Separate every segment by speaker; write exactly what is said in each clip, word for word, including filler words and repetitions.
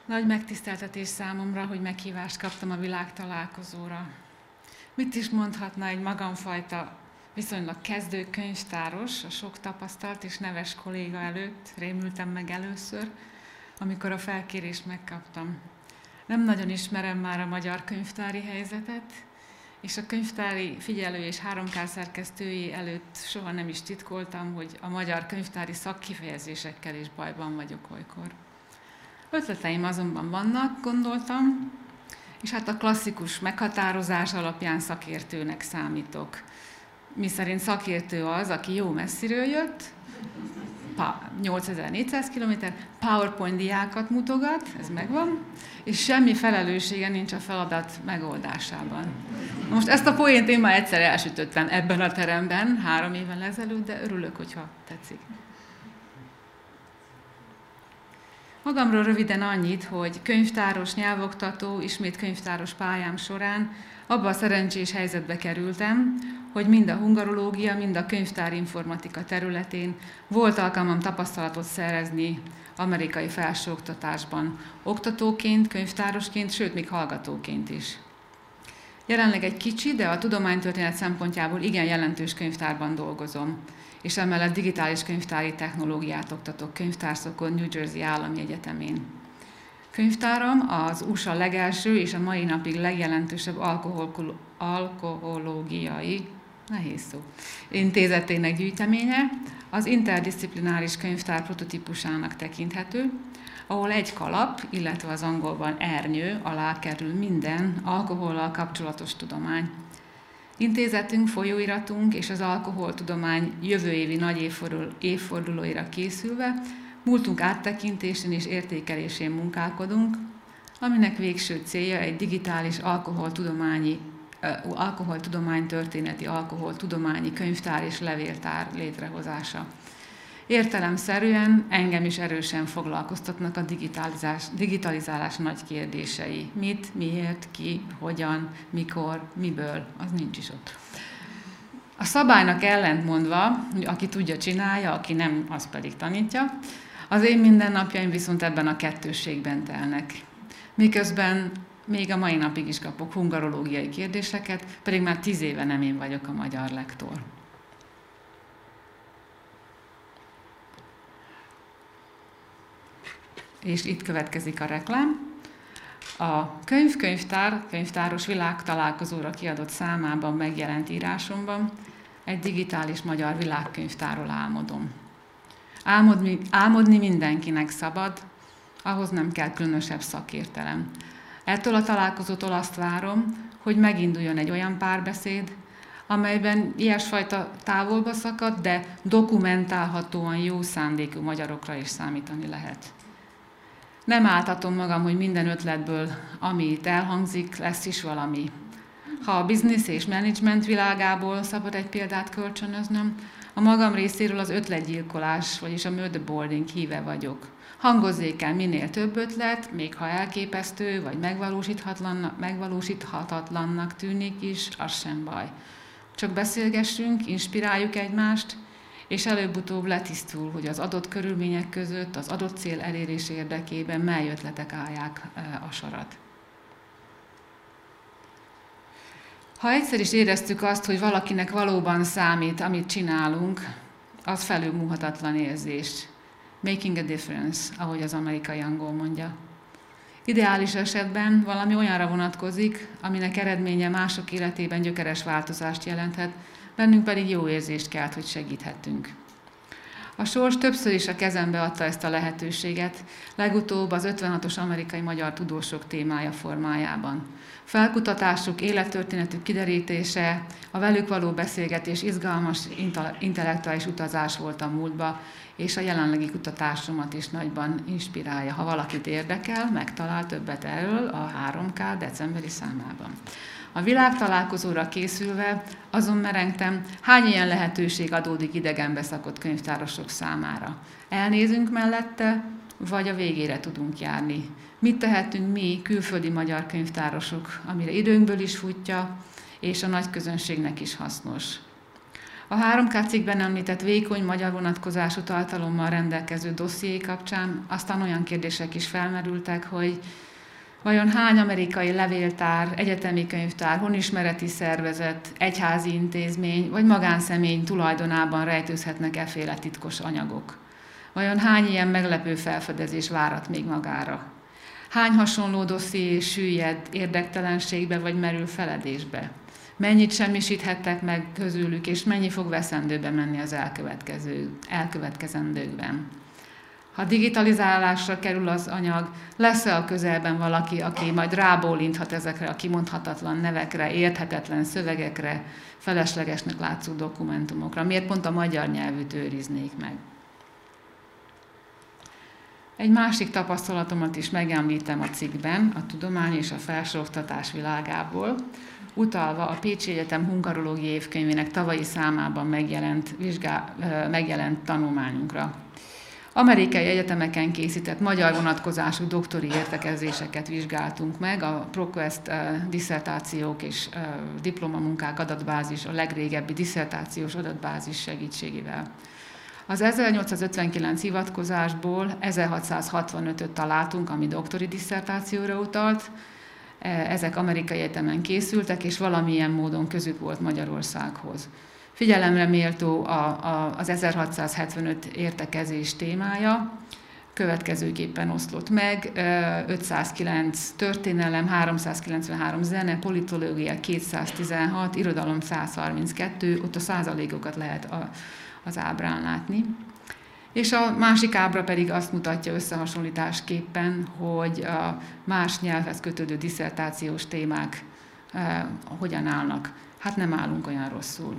Speaker 1: Nagy megtiszteltetés számomra, hogy meghívást kaptam a világtalálkozóra. Mit is mondhatna egy magamfajta, viszonylag kezdő könyvtáros, a sok tapasztalt és neves kolléga előtt, rémültem meg először, amikor a felkérést megkaptam. Nem nagyon ismerem már a magyar könyvtári helyzetet, és a könyvtári figyelő és három ká szerkesztői előtt soha nem is titkoltam, hogy a magyar könyvtári szakkifejezésekkel is bajban vagyok olykor. Ötleteim azonban vannak, gondoltam, és hát a klasszikus meghatározás alapján szakértőnek számítok. Miszerint szakértő az, aki jó messziről jött, nyolcezer-négyszáz kilométer, PowerPoint diákat mutogat, ez megvan, és semmi felelőssége nincs a feladat megoldásában. Na most ezt a poént én már egyszer elsütöttem ebben a teremben, három évvel ezelőtt, de örülök, hogyha tetszik. Magamról röviden annyit, hogy könyvtáros, nyelvoktató, ismét könyvtáros pályám során abba a szerencsés helyzetbe kerültem, hogy mind a hungarológia, mind a könyvtárinformatika területén volt alkalmam tapasztalatot szerezni amerikai felsőoktatásban, oktatóként, könyvtárosként, sőt, még hallgatóként is. Jelenleg egy kicsi, de a tudománytörténet szempontjából igen jelentős könyvtárban dolgozom, és emellett digitális könyvtári technológiát oktatok könyvtárszakon New Jersey Állami Egyetemén. Könyvtáram az u es á legelső és a mai napig legjelentősebb alkohol, alkohológiai, nehéz szó, intézetének gyűjteménye, az interdisziplináris könyvtár prototípusának tekinthető, ahol egy kalap, illetve az angolban ernyő alá kerül minden alkohollal kapcsolatos tudomány. Intézetünk, folyóiratunk és az alkoholtudomány jövő évi nagy évfordulóira készülve múltunk áttekintésén és értékelésén munkálkodunk, aminek végső célja egy digitális alkoholtudományi, uh, alkoholtudománytörténeti alkoholtudományi könyvtár és levéltár létrehozása. Értelemszerűen engem is erősen foglalkoztatnak a digitalizálás, digitalizálás nagy kérdései. Mit, miért, ki, hogyan, mikor, miből, az nincs is ott. A szabálynak ellentmondva, hogy aki tudja, csinálja, aki nem, az pedig tanítja, az én mindennapjaim viszont ebben a kettősségben telnek. Miközben még a mai napig is kapok hungarológiai kérdéseket, pedig már tíz éve nem én vagyok a magyar lektor. És itt következik a reklám. A könyv-könyvtár, könyvtáros világtalálkozóra kiadott számában megjelent írásomban egy digitális magyar világkönyvtárról álmodom. Álmodni, álmodni mindenkinek szabad, ahhoz nem kell különösebb szakértelem. Ettől a találkozótól azt várom, hogy meginduljon egy olyan párbeszéd, amelyben ilyesfajta távolba szakadt, de dokumentálhatóan jó szándékú magyarokra is számítani lehet. Nem áltatom magam, hogy minden ötletből, ami itt elhangzik, lesz is valami. Ha a biznisz és menedzsment világából szabad egy példát kölcsönöznöm, a magam részéről az ötletgyilkolás, vagyis a murderboarding híve vagyok. Hangozzék el minél több ötlet, még ha elképesztő vagy megvalósíthatatlannak, megvalósíthatatlannak tűnik is, az sem baj. Csak beszélgessünk, inspiráljuk egymást, és előbb-utóbb letisztul, hogy az adott körülmények között, az adott cél elérés érdekében mely ötletek állják a sarat. Ha egyszer is éreztük azt, hogy valakinek valóban számít, amit csinálunk, az felülmúlhatatlan érzés. Making a difference, ahogy az amerikai angol mondja. Ideális esetben valami olyanra vonatkozik, aminek eredménye mások életében gyökeres változást jelenthet, bennünk pedig jó érzést kelt, hogy segíthettünk. A sors többször is a kezembe adta ezt a lehetőséget, legutóbb az ötvenhatos amerikai magyar tudósok témája formájában. Felkutatásuk, élettörténetük kiderítése, a velük való beszélgetés izgalmas intellektuális utazás volt a múltba, és a jelenlegi kutatásomat is nagyban inspirálja. Ha valakit érdekel, megtalál többet erről a három ká decemberi számában. A világtalálkozóra készülve azon merengtem, hány ilyen lehetőség adódik idegenbe szakott könyvtárosok számára. Elnézünk mellette, vagy a végére tudunk járni. Mit tehetünk mi, külföldi magyar könyvtárosok, amire időnkből is futja, és a nagy közönségnek is hasznos. A három ká cikkben említett vékony magyar vonatkozású tartalommal rendelkező dosszié kapcsán aztán olyan kérdések is felmerültek, hogy vajon hány amerikai levéltár, egyetemi könyvtár, honismereti szervezet, egyházi intézmény vagy magánszemély tulajdonában rejtőzhetnek efféle titkos anyagok? Vajon hány ilyen meglepő felfedezés várat még magára? Hány hasonló dosszié süllyed érdektelenségbe vagy merül feledésbe? Mennyit semmisíthettek meg közülük, és mennyi fog veszendőbe menni az elkövetkező, elkövetkezendőkben? Ha digitalizálásra kerül az anyag, lesz-e a közelben valaki, aki majd rábólinthat ezekre a kimondhatatlan nevekre, érthetetlen szövegekre, feleslegesnek látszó dokumentumokra? Miért pont a magyar nyelvűt őriznék meg? Egy másik tapasztalatomat is megemlítem a cikkben, a tudomány és a felsőoktatás világából, utalva a Pécsi Egyetem hungarológiai évkönyvének tavalyi számában megjelent, vizsgá, megjelent tanulmányunkra. Amerikai egyetemeken készített magyar vonatkozású doktori értekezéseket vizsgáltunk meg, a ProQuest disszertációk és diplomamunkák adatbázis, a legrégebbi disszertációs adatbázis segítségével. Az ezernyolcszázötvenkilenc hivatkozásból ezerhatszázhatvanötöt találtunk, ami doktori disszertációra utalt. Ezek amerikai egyetemen készültek, és valamilyen módon közük volt Magyarországhoz. Figyelemre méltó a, a, az ezerhatszázhetvenöt értekezés témája, következőképpen oszlott meg: ötszázkilenc történelem, háromszázkilencvenhárom zene, politológia kétszáztizenhat, irodalom száz harminckettő, ott a százalékokat lehet a, az ábrán látni. És a másik ábra pedig azt mutatja összehasonlításképpen, hogy a más nyelvhez kötődő disszertációs témák eh, hogyan állnak. Hát nem állunk olyan rosszul.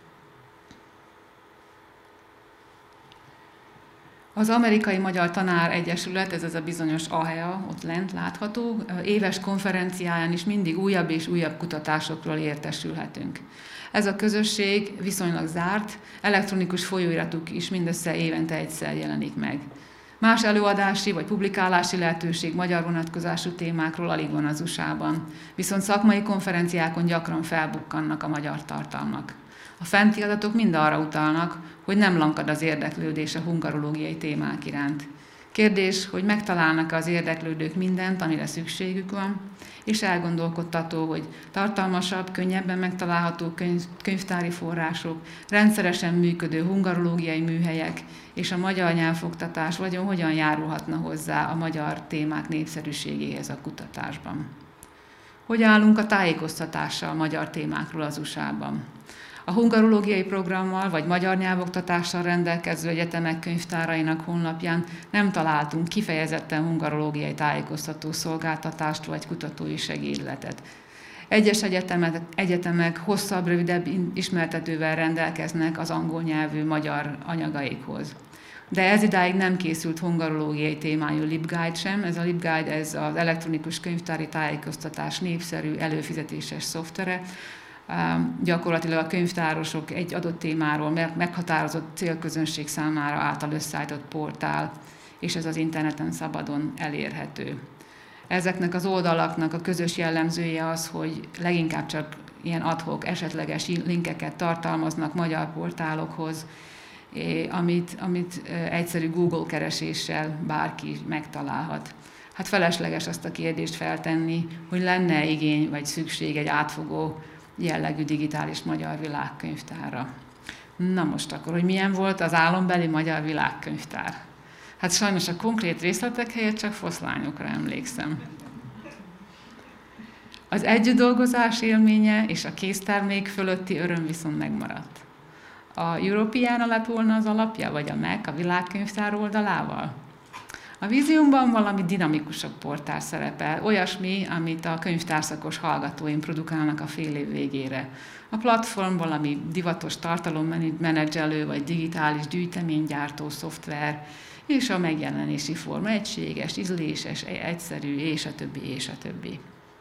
Speaker 1: Az Amerikai Magyar Tanár Egyesület, ez az a bizonyos á hé á, ott lent látható, éves konferenciáján is mindig újabb és újabb kutatásokról értesülhetünk. Ez a közösség viszonylag zárt, elektronikus folyóiratuk is mindössze évente egyszer jelenik meg. Más előadási vagy publikálási lehetőség magyar vonatkozású témákról alig van az u es á-ban, viszont szakmai konferenciákon gyakran felbukkannak a magyar tartalmak. A fenti adatok mind arra utalnak, hogy nem lankad az érdeklődés a hungarológiai témák iránt. Kérdés, hogy megtalálnak-e az érdeklődők mindent, amire szükségük van, és elgondolkodtató, hogy tartalmasabb, könnyebben megtalálható könyv, könyvtári források, rendszeresen működő hungarológiai műhelyek és a magyar nyelvoktatás vajon hogyan járulhatna hozzá a magyar témák népszerűségéhez a kutatásban. Hogy állunk a tájékoztatással a magyar témákról az u es á-ban? A hungarológiai programmal vagy magyar nyelvoktatással rendelkező egyetemek könyvtárainak honlapján nem találtunk kifejezetten hungarológiai tájékoztató szolgáltatást vagy kutatói segédletet. Egyes egyetemek, egyetemek hosszabb, rövidebb ismertetővel rendelkeznek az angol nyelvű magyar anyagaikhoz. De ez idáig nem készült hungarológiai témájú LibGuide sem. Ez a LibGuide, ez az elektronikus könyvtári tájékoztatás népszerű előfizetéses szoftvere. Gyakorlatilag a könyvtárosok egy adott témáról meghatározott célközönség számára által összeállított portál, és ez az interneten szabadon elérhető. Ezeknek az oldalaknak a közös jellemzője az, hogy leginkább csak ilyen ad-hoc, esetleges linkeket tartalmaznak magyar portálokhoz, amit, amit egyszerű Google kereséssel bárki megtalálhat. Hát felesleges azt a kérdést feltenni, hogy lenne igény vagy szükség egy átfogó jellegű digitális magyar világkönyvtárra. Na most akkor, hogy milyen volt az álombeli magyar világkönyvtár? Hát sajnos a konkrét részletek helyett csak foszlányokra emlékszem. Az együttdolgozás élménye és a késztermék fölötti öröm viszont megmaradt. A Europeana lett volna az alapja, vagy a Mac a világkönyvtár oldalával? A víziumban valami dinamikusabb portál szerepel, olyasmi, amit a könyvtárszakos hallgatóim produkálnak a fél év végére. A platform valami divatos tartalommenedzselő vagy digitális gyűjteménygyártó szoftver, és a megjelenési forma egységes, ízléses, egyszerű, és a többi, és a többi.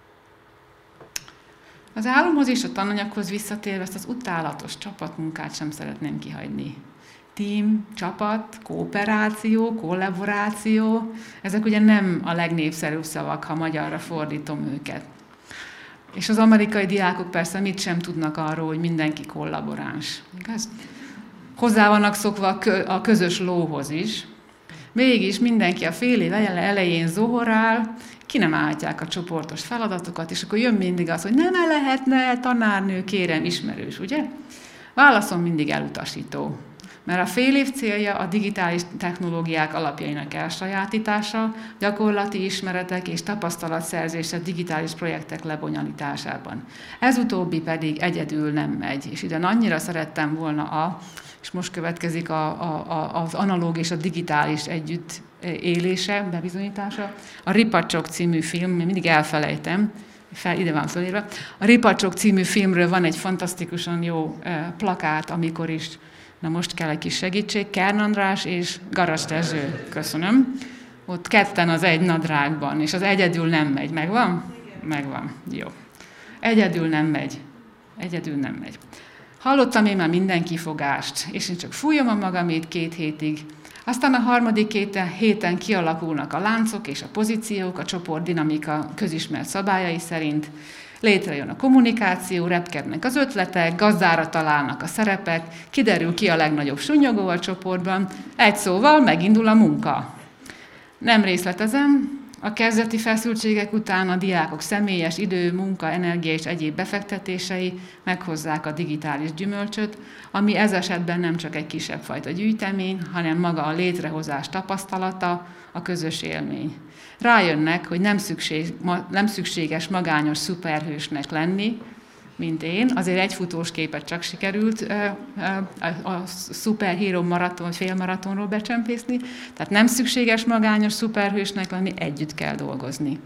Speaker 1: Az álomhoz és a tananyaghoz visszatérve ezt az utálatos csapatmunkát sem szeretném kihagyni. Team, csapat, kooperáció, kollaboráció, ezek ugye nem a legnépszerűbb szavak, ha magyarra fordítom őket. És az amerikai diákok persze mit sem tudnak arról, hogy mindenki kollaboráns. Igaz? Hozzá vannak szokva a közös lóhoz is. Mégis mindenki a fél év elején zohorál, ki nem állhatják a csoportos feladatokat, és akkor jön mindig az, hogy ne, ne lehetne, tanárnő, kérem, ismerős, ugye? Válaszom mindig elutasító. Mert a fél év célja a digitális technológiák alapjainak elsajátítása, gyakorlati ismeretek és tapasztalatszerzése digitális projektek lebonyolításában. Ez utóbbi pedig egyedül nem megy. És ide annyira szerettem volna a, és most következik a, a, a, az analóg és a digitális együtt élése, bebizonyítása. A Ripacsok című film, mindig elfelejtem, fel, ide van fölírva. A Ripacsok című filmről van egy fantasztikusan jó plakát, amikor is, na most kell egy kis segítség, Kern András és Garas Dezső, köszönöm. Ott ketten az egy nadrágban, és az egyedül nem megy. Megvan? Megvan. Jó. Egyedül nem megy. Egyedül nem megy. Hallottam én már minden kifogást, és én csak fújom a magamét két hétig. Aztán a harmadik héten kialakulnak a láncok és a pozíciók, a csoport dinamika közismert szabályai szerint. Létrejön a kommunikáció, repkednek az ötletek, gazdára találnak a szerepek, kiderül ki a legnagyobb sunnyogó a csoportban, egy szóval megindul a munka. Nem részletezem, a kezdeti feszültségek után a diákok személyes idő, munka, energia és egyéb befektetései meghozzák a digitális gyümölcsöt, ami ez esetben nem csak egy kisebb fajta gyűjtemény, hanem maga a létrehozás tapasztalata, a közös élmény. Rájönnek, hogy nem, szükség, nem szükséges magányos szuperhősnek lenni, mint én. Azért egy futós képet csak sikerült a szuperhíró maraton, vagy félmaratonról becsempészni. Tehát nem szükséges magányos szuperhősnek lenni, együtt kell dolgozni.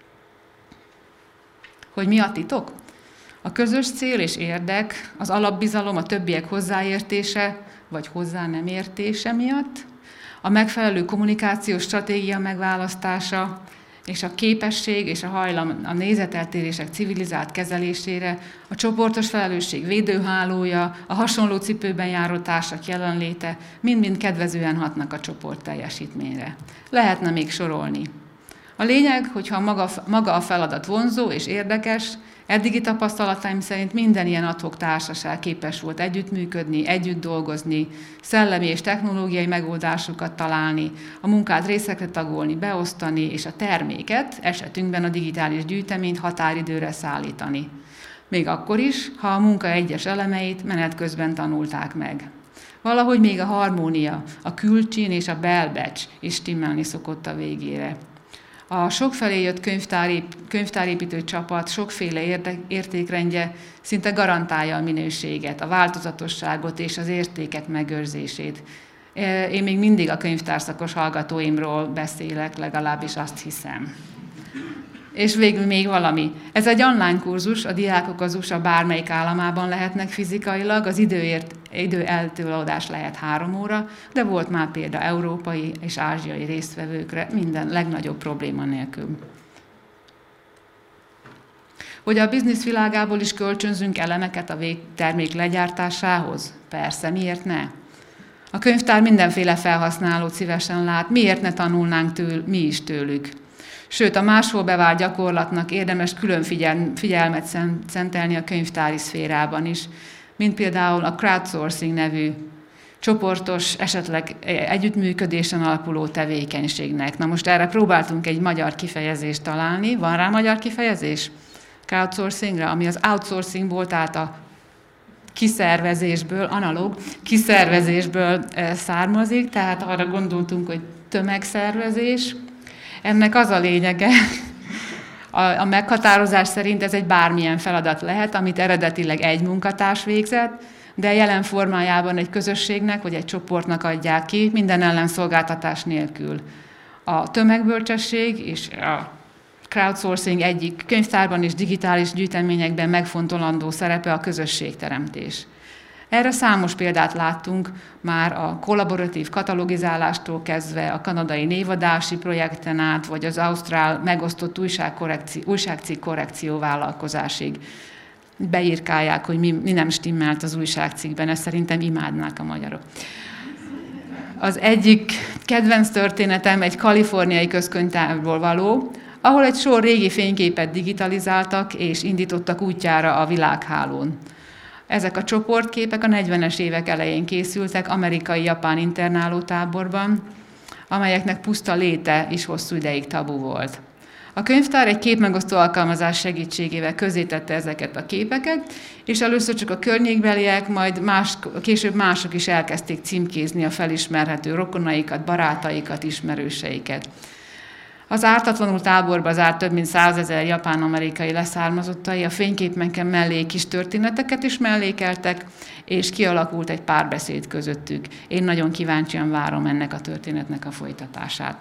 Speaker 1: Hogy mi a titok? A közös cél és érdek, az alapbizalom, a többiek hozzáértése, vagy hozzá nem értése miatt, a megfelelő kommunikációs stratégia megválasztása, és a képesség és a hajlam a nézeteltérések civilizált kezelésére, a csoportos felelősség védőhálója, a hasonló cipőben járó társak jelenléte mind-mind kedvezően hatnak a csoport teljesítményre. Lehetne még sorolni. A lényeg, hogyha maga, maga a feladat vonzó és érdekes, eddigi tapasztalataim szerint minden ilyen ad-hoc társaság képes volt együttműködni, együtt dolgozni, szellemi és technológiai megoldásokat találni, a munkát részekre tagolni, beosztani, és a terméket, esetünkben a digitális gyűjteményt határidőre szállítani. Még akkor is, ha a munka egyes elemeit menet közben tanulták meg. Valahogy még a harmónia, a külcsín és a belbecs is stimmelni szokott a végére. A sokfelé jött könyvtárép, könyvtárépítő csapat sokféle érde, értékrendje szinte garantálja a minőséget, a változatosságot és az értékek megőrzését. Én még mindig a könyvtárszakos hallgatóimról beszélek, legalábbis azt hiszem. És végül még valami. Ez egy online kurzus, a diákok az u es á bármelyik államában lehetnek fizikailag, az időért, idő eltolódás lehet három óra, de volt már példa európai és ázsiai résztvevőkre, minden legnagyobb probléma nélkül. Hogy a biznisz világából is kölcsönzünk elemeket a végtermék legyártásához? Persze, miért ne? A könyvtár mindenféle felhasználót szívesen lát, miért ne tanulnánk től, mi is tőlük? Sőt, a máshol bevált gyakorlatnak érdemes külön figyel, figyelmet szentelni a könyvtári szférában is, mint például a crowdsourcing nevű csoportos, esetleg együttműködésen alapuló tevékenységnek. Na most erre próbáltunk egy magyar kifejezést találni. Van rá magyar kifejezés? Crowdsourcingra, ami az outsourcingból, tehát a kiszervezésből, analóg kiszervezésből származik, tehát arra gondoltunk, hogy tömegszervezés. Ennek az a lényege, a, a meghatározás szerint ez egy bármilyen feladat lehet, amit eredetileg egy munkatárs végzett, de jelen formájában egy közösségnek vagy egy csoportnak adják ki, minden ellenszolgáltatás nélkül. A tömegbölcsesség és a crowdsourcing egyik könyvtárban és digitális gyűjteményekben megfontolandó szerepe a közösségteremtés. Erre számos példát láttunk már a kollaboratív katalogizálástól kezdve a kanadai névadási projekten át, vagy az ausztrál megosztott újságcikk korrekció vállalkozásig. Beírkálják, hogy mi, mi nem stimmelt az újságcikkben, ezt szerintem imádnák a magyarok. Az egyik kedvenc történetem egy kaliforniai közkönyvtárból való, ahol egy sor régi fényképet digitalizáltak és indítottak útjára a világhálón. Ezek a csoportképek a negyvenes évek elején készültek amerikai-japán internálótáborban, amelyeknek puszta léte is hosszú ideig tabu volt. A könyvtár egy képmegosztó alkalmazás segítségével közzétette ezeket a képeket, és először csak a környékbeliek, majd más, később mások is elkezdték címkézni a felismerhető rokonaikat, barátaikat, ismerőseiket. Az ártatlanul táborba zárt több mint százezer japán-amerikai leszármazottai a fényképeken mellé kis történeteket is mellékeltek, és kialakult egy párbeszéd közöttük. Én nagyon kíváncsian várom ennek a történetnek a folytatását.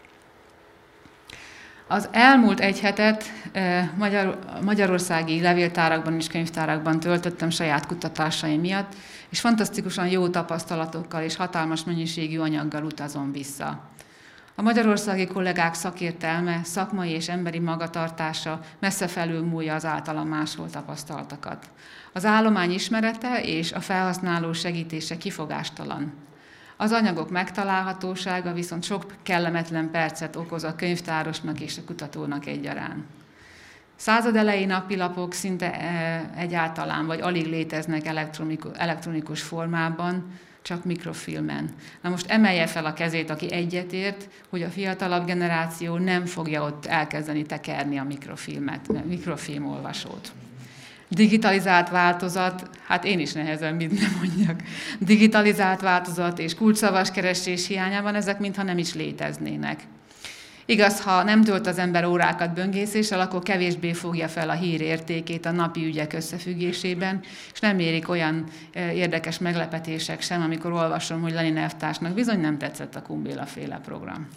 Speaker 1: Az elmúlt egy hetet Magyar, magyarországi levéltárakban és könyvtárakban töltöttem saját kutatásaim miatt, és fantasztikusan jó tapasztalatokkal és hatalmas mennyiségű anyaggal utazom vissza. A magyarországi kollégák szakértelme, szakmai és emberi magatartása messze felülmúlja az általam máshol tapasztaltakat. Az állomány ismerete és a felhasználó segítése kifogástalan. Az anyagok megtalálhatósága viszont sok kellemetlen percet okoz a könyvtárosnak és a kutatónak egyaránt. Század elejé napilapok szinte egyáltalán vagy alig léteznek elektronikus formában, csak mikrofilmen. Na most emelje fel a kezét, aki egyetért, hogy a fiatalabb generáció nem fogja ott elkezdeni tekerni a mikrofilmet, mikrofilmolvasót. Digitalizált változat, hát én is nehezen mit nem mondjak, digitalizált változat és kulcsszavas keresés hiányában ezek mintha nem is léteznének. Igaz, ha nem tölt az ember órákat böngészéssel, akkor kevésbé fogja fel a hír értékét a napi ügyek összefüggésében, és nem érik olyan érdekes meglepetések sem, amikor olvasom, hogy Lenin elvtársnak bizony nem tetszett a Kumbéla-féle program.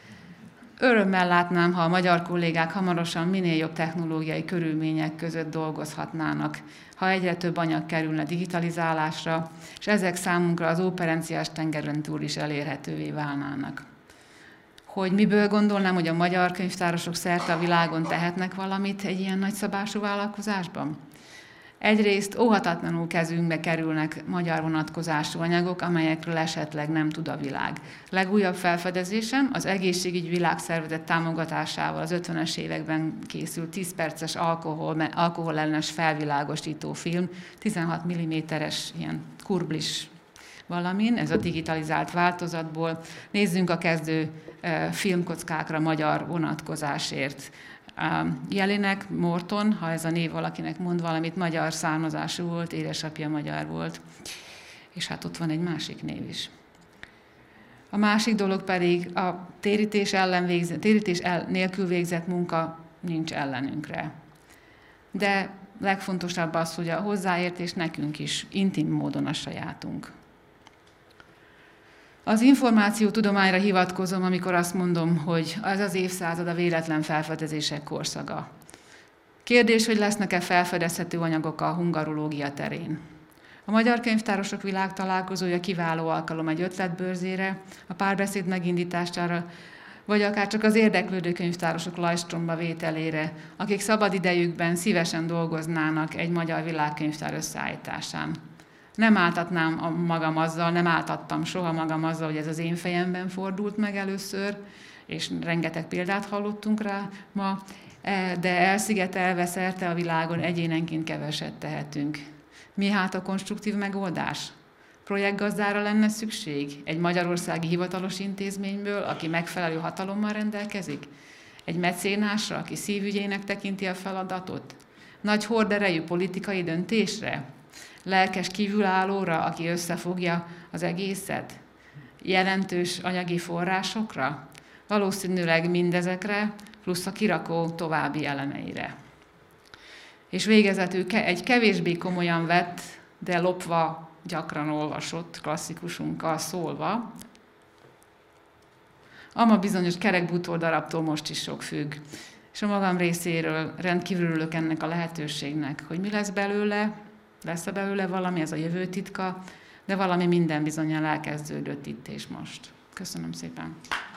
Speaker 1: Örömmel látnám, ha a magyar kollégák hamarosan minél jobb technológiai körülmények között dolgozhatnának, ha egyre több anyag kerülne digitalizálásra, és ezek számunkra az operenciás tengeren túl is elérhetővé válnának. Hogy miből gondolnám, hogy a magyar könyvtárosok szerte a világon tehetnek valamit egy ilyen nagyszabású vállalkozásban? Egyrészt óhatatlanul kezünkbe kerülnek magyar vonatkozású anyagok, amelyekről esetleg nem tud a világ. Legújabb felfedezésem az Egészségügyi Világszervezet támogatásával az ötvenes években készült tíz perces alkohol, alkoholellenes felvilágosító film, tizenhat milliméteres ilyen kurblis valamin, ez a digitalizált változatból. Nézzünk a kezdő filmkockákra magyar vonatkozásért. Jelinek, Morton, ha ez a név valakinek mond valamit, magyar származású volt, édesapja magyar volt. És hát ott van egy másik név is. A másik dolog pedig a térítés, ellen végzett, térítés el, nélkül végzett munka nincs ellenünkre. De legfontosabb az, hogy a hozzáértés nekünk is intim módon a sajátunk. Az információtudományra hivatkozom, amikor azt mondom, hogy az az évszázad a véletlen felfedezések korszaka. Kérdés, hogy lesznek-e felfedezhető anyagok a hungarológia terén. A Magyar Könyvtárosok Világtalálkozója kiváló alkalom egy ötletbörzére, a párbeszéd megindítására, vagy akár csak az érdeklődő könyvtárosok lajstromba vételére, akik szabad idejükben szívesen dolgoznának egy magyar világkönyvtár összeállításán. Nem áltatnám magam azzal, nem áltattam soha magam azzal, hogy ez az én fejemben fordult meg először, és rengeteg példát hallottunk rá ma, de elszigetelve szerte a világon egyénenként keveset tehetünk. Mi hát a konstruktív megoldás? Projektgazdára lenne szükség? Egy magyarországi hivatalos intézményből, aki megfelelő hatalommal rendelkezik? Egy mecénásra, aki szívügyének tekinti a feladatot? Nagy horderejű politikai döntésre? Lelkes kívülállóra, aki összefogja az egészet? Jelentős anyagi forrásokra? Valószínűleg mindezekre, plusz a kirakó további elemeire. És végezetül egy kevésbé komolyan vett, de lopva gyakran olvasott klasszikusunkkal szólva, ama bizonyos kerekbútor darabtól most is sok függ. És a magam részéről rendkívül örülök ennek a lehetőségnek, hogy mi lesz belőle, lesz-e belőle valami, ez a jövő titka, de valami minden bizonnyal elkezdődött itt és most. Köszönöm szépen!